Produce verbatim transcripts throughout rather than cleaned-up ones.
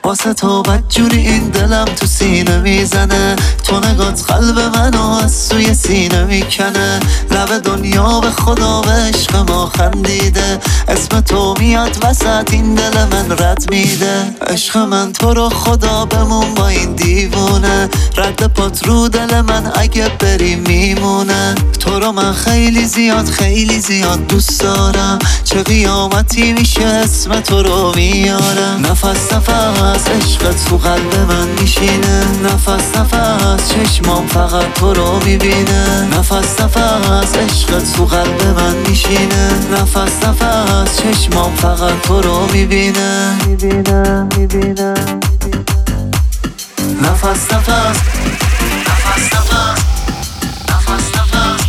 واسه تو بدجوری این دلم تو سینه میزنه، تو نگات قلب منو از سوی سینه میکنه. لب دنیا به خدا به عشق ما خندیده، اسم تو میاد وسط این دل من رد میده. عشق من تو رو خدا بمون با این دیوونه، رد پات رو دل من اگه بری میمونه. تو رو من خیلی زیاد خیلی زیاد دوست دارم، چه قیامتی میشه اسم تو رو میارم. نفس نفس عشقت تو قلب من میشینه، نفس نفس چشمام فقط تو رو میبینه. نفس نفس عشقت تو قلب من میشینه، نفس نفس چشمام فقط تو رو میبینه میبینه میبینه. نفس نفس نفس نفس نفس نفس نفس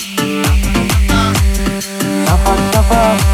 نفس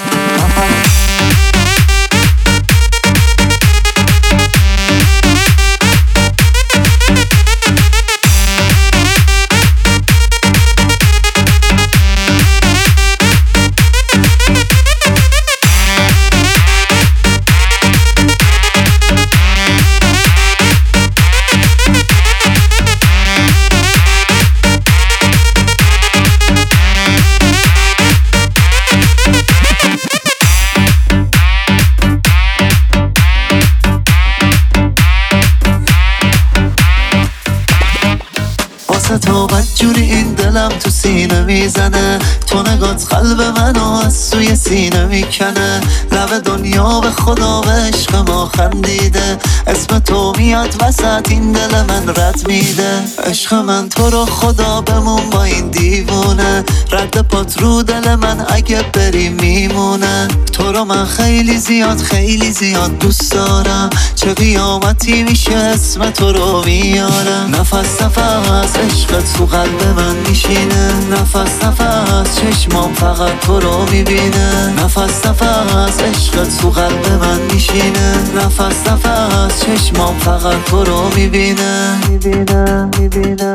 تو بدجوری این دلم تو سینه میزنه، تو نگات قلب منو از سوی سینه میکنه. لب دنیا به خدا به عشق ما خندیده، اسم تو میاد وسط این دل من رد میده. عشق من تو رو خدا بمون با این دیوونه، رد پات رو دل من اگه بری میمونه. تو رو من خیلی زیاد خیلی زیاد دوست دارم، چه قیامتی میشه اسم تو رو میارم. نفس نفس عشقت تو قلب من میشینه، نفس نفس چشمام فقط تو رو میبینه. نفس نفس عشقت تو قلب من میشینه، نفس نفس چشمام فقط تو رو میبینه میبینه میبینه.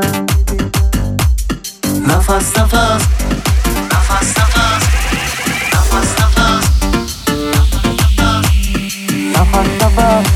نفس نفس نفس نفس نفس نفس نفس نفس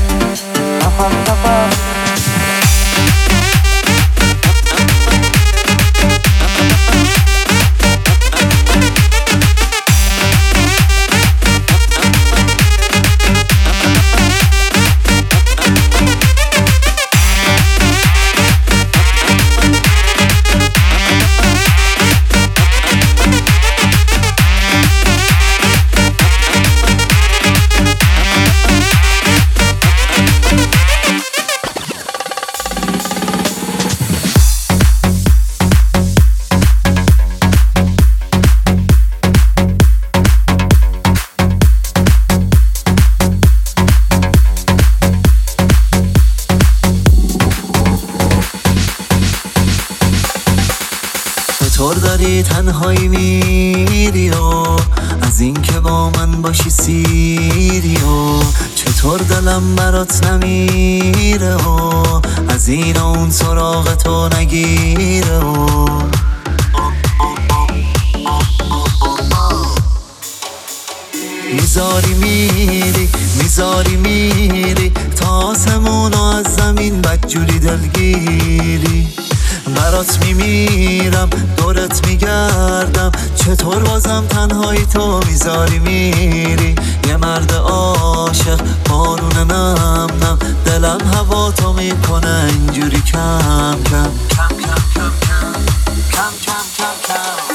چطور داری تنهایی میری و از این که با من باشی سیری و چطور دلم برات نمیره و از این و اون سراغ تو نگیره و میذاری میری میذاری میری تا آسمونو از زمین بدجوری دلگیری. برات میمیرم دورت میگردم، چطور بازم تنهایی تو میذاری میری. یه مرد عاشق بارون نم نم، دلم هوا تو میکنه اینجوری کم کم کم کم کم کم کم کم کم.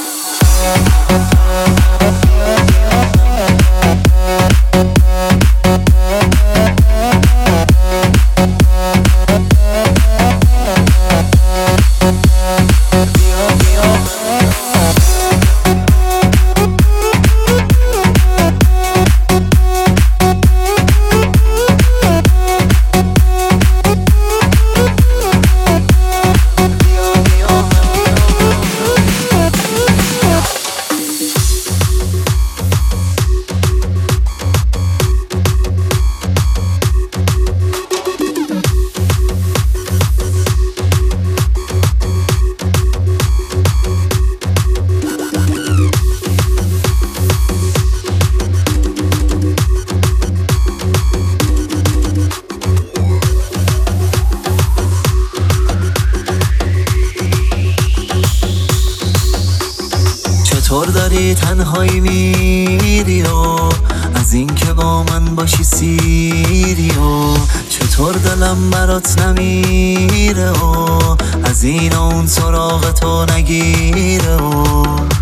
وقتی تنهایی میری و از این که با من باشی سیری و چطور دلم برات نمیره و از این و اون سراغ تو نگیره و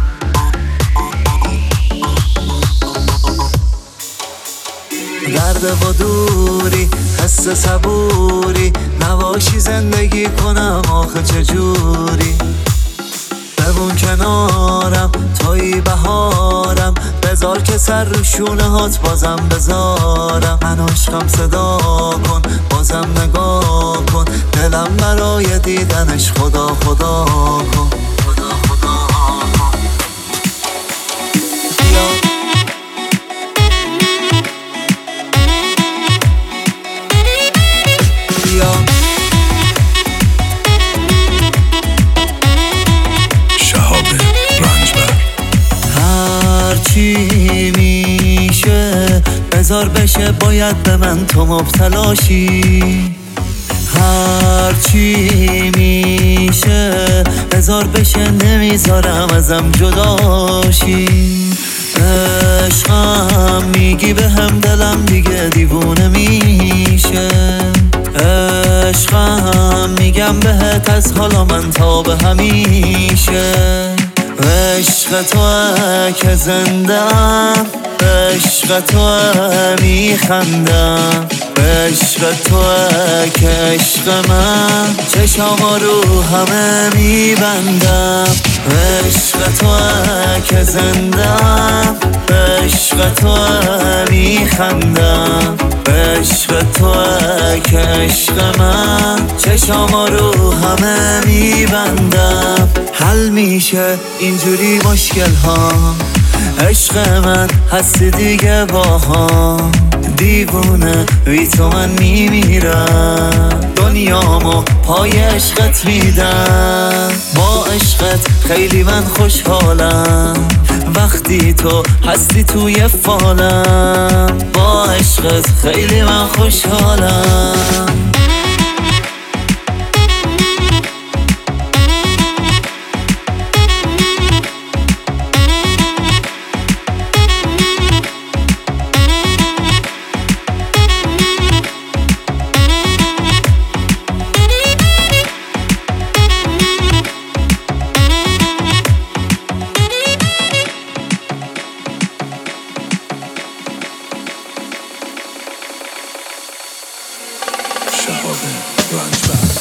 درد و دوری حس صبوری نباشی زندگی کنم آخه چجوری بمون کنارم توی بهارم بذار که سر رو شونه هات بازم بذارم من عشقم صدا کن بازم نگاه کن دلم برای دیدنش خدا خدا کن خدا خدا کن بیا بیا چی میشه بذار بشه باید به من تو مبتلاشی هر چی میشه بذار بشه نمیذارم ازم جداشی عشقم میگی به هم دلم دیگه دیوونه میشه عشقم میگم بهت از حالا من تا به همیشه عشق توه که زندم عشق توه میخندم عشق توه که عشق من چشام رو همه میبندم عشق توه که زندم عشق توه میخندم عشق توه که عشق من چشام رو همه میبندم حل میشه اینجوری مشکل ها عشق من هستی دیگه با هم دیوونه بی تو من میمیرم دنیامو پای عشقت میدم با عشقت خیلی من خوشحالم وقتی تو هستی توی فالم با عشقت خیلی من خوشحالم شهاب رنجبر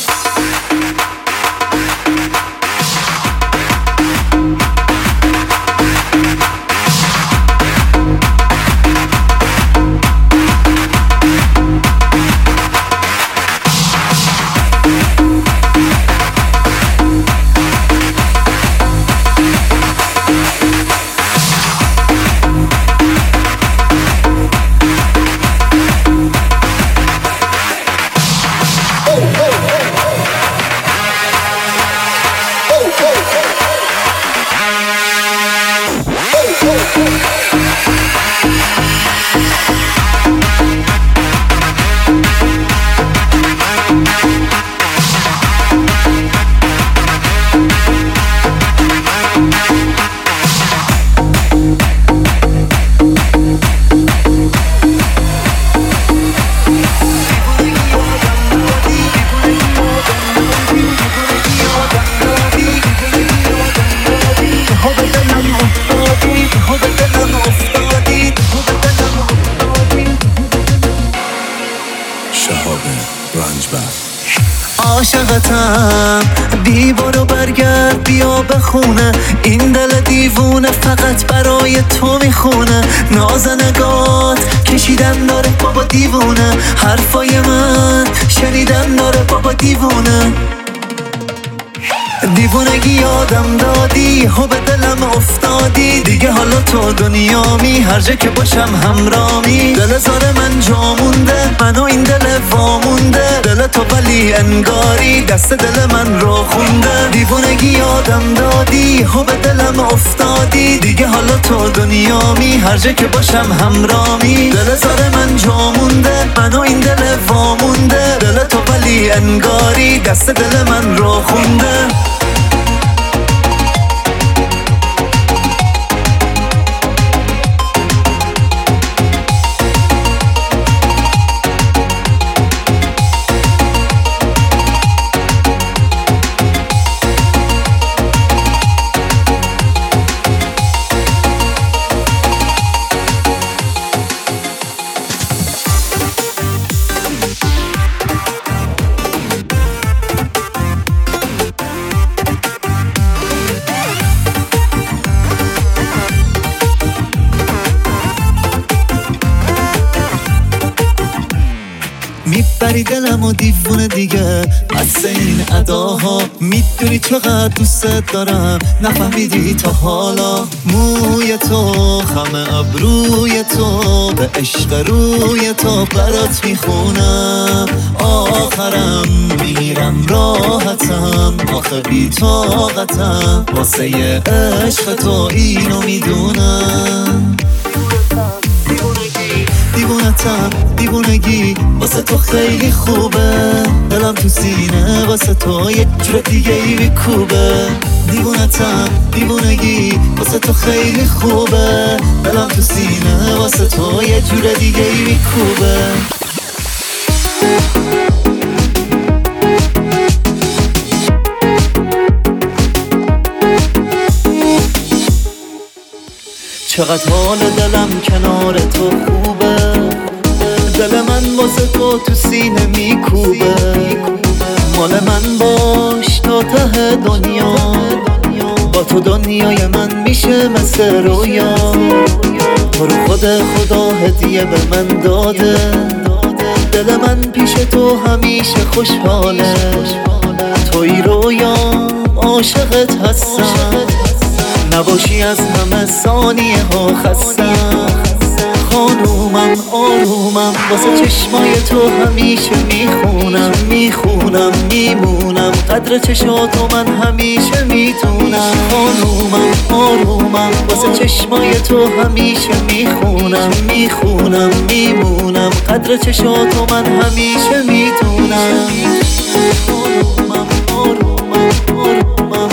عاشقتم بی برو برگرد بیا به خونه این دل دیوونه فقط برای تو میخونه ناز نگات کشیدن داره بابا دیوونه حرفای من شنیدن داره بابا دیوونه دیوونگی یادم دادی هو به دلم افتادی دیگه حالا تو دنیامی هر جا که باشم همرامی دل زار من جا مونده منو این دل وامونده دل تو ولی انگاری دست دل من رو خونده دیوونگی یادم دادی هو به دلم افتادی دیگه حالا تو دنیامی هر جا که باشم همرامی دل زار من جا مونده منو این دل وامونده دل تو ولی انگاری دست دل من رو خونده میبری دلم و دیوونه دیگه بس این اداها. میدونی چقدر دوست دارم نفهمیدی تا حالا. موی تو خم ابروی تو به عشق روی تو برات میخونم. آخرم میرم راحتم آخه بی طاقتم واسه عشق تو اینو میدونم. دیوونتم دیوونگی واسه تو خیلی خوبه. دلم تو سینه واسه تو یه جور دیگه ای میکوبه. دیوونتم دیوونگی واسه تو خیلی خوبه. دلم تو سینه واسه تو یه جور دیگه ای میکوبه. چقدر حال دلم کنار تو خوبه. دل من واسه تو تو سینه میکوبه. مال من باش تا ته دنیا. با تو دنیای من میشه مثل رویا. تو رو خود خدا هدیه به من داده. دل من پیش تو همیشه خوشحاله. توی رویا عاشقت هستم. نباشی از همه ثانیه ها خستم. خانومم آرومم واسه چشمای تو همیشه میخونم. میخونم میمونم قدر چشاتو من همیشه میتونم. خانومم آرومم واسه چشمای تو همیشه میخونم. میخونم میمونم قدر چشاتو من همیشه میتونم. خانومم آرومم آرومم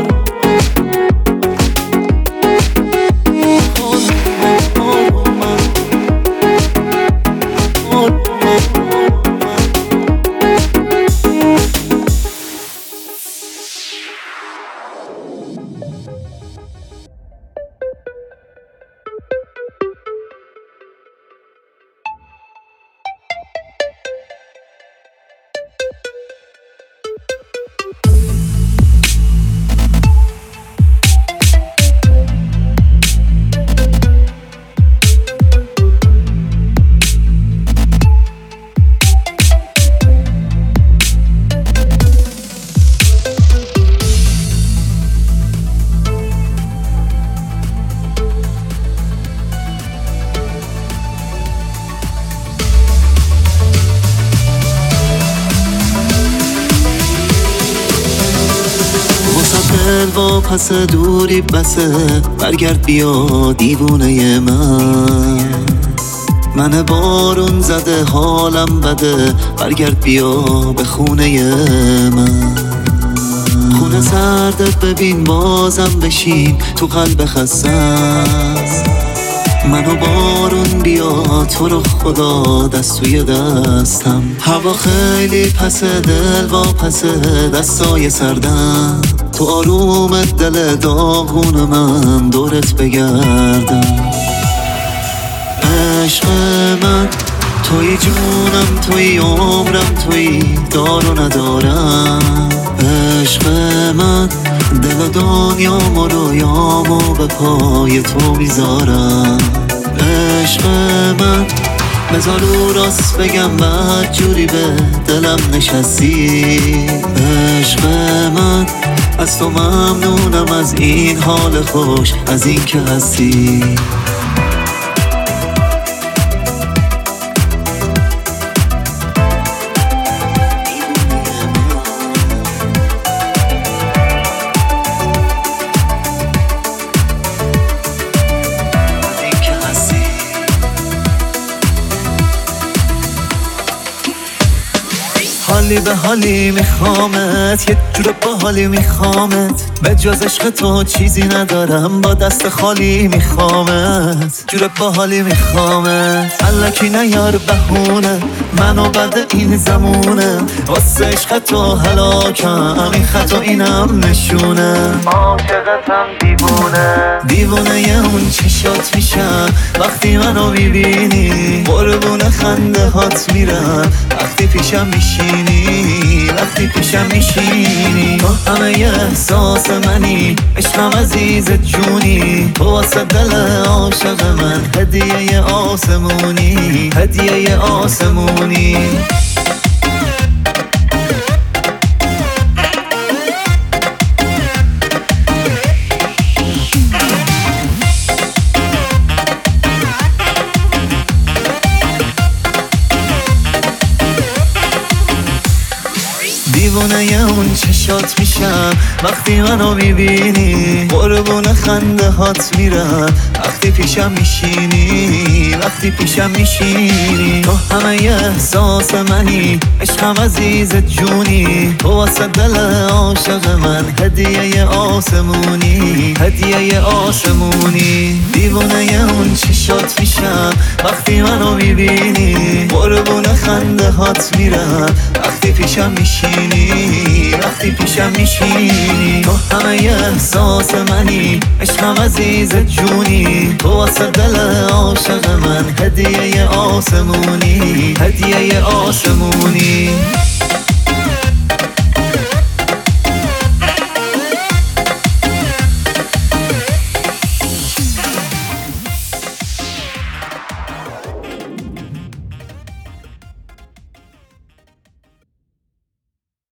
و پس دوری بسه. برگرد بیا دیوونه من. من بارون زده حالم بده. برگرد بیا به خونه من. خونه سردت ببین بازم بشین تو قلب خستم. منو بارون بیا تو رو خدا دست توی دستم. هوا خیلی پسه دل با پسه دستای سردم. تو آرومت دل داغون من دورت بگردم. عشق من توی جونم توی عمرم توی دار و ندارم. عشق من دل و دنیام و رویامو به پای تو میذارم. عشق من بذار رو راست بگم بعد جوری به دلم نشستی. عشق من از تو ممنونم از این حال خوش از این که هستی. حالی به حالی میخوامت یه جور با حالی میخوامت. به جز عشق تو چیزی ندارم با دست خالی میخوامت. جور با حالی میخوامت الکی نیار بهونه. منو بعد این زمونه واسه عشق تو هلاکم. این خط و اینم نشونه عاشقتم دیوونه. دیوونه اون چشات میشم وقتی منو میبینی. قربون خنده هات میرم وقتی پیشم میشینی. وقتی پیشم میشینی تو همه احساس منی. عشقم عزیز جونی تو واسه دل عاشق من هدیه آسمونی. هدیه آسمونی دیوونه اون چشات میشم وقتی منو میبینی، قربون خنده هات میرم وقتی پیشم میشینی، وقتی پیشم میشینی. تو همه احساس منی، عشقم عزیز جونی، تو واسه دل عاشق من هدیه آسمونی، هدیه آسمونی. دیوونه اون چشات میشم وقتی منو میبینی، قربون خنده هات میرم وقتی پیشم میشینی، وقتی پیشم میشینی. تو همه احساس منی، عشقم عزیز جونی، تو واسه دل عاشق من هدیه آسمونی، هدیه آسمونی.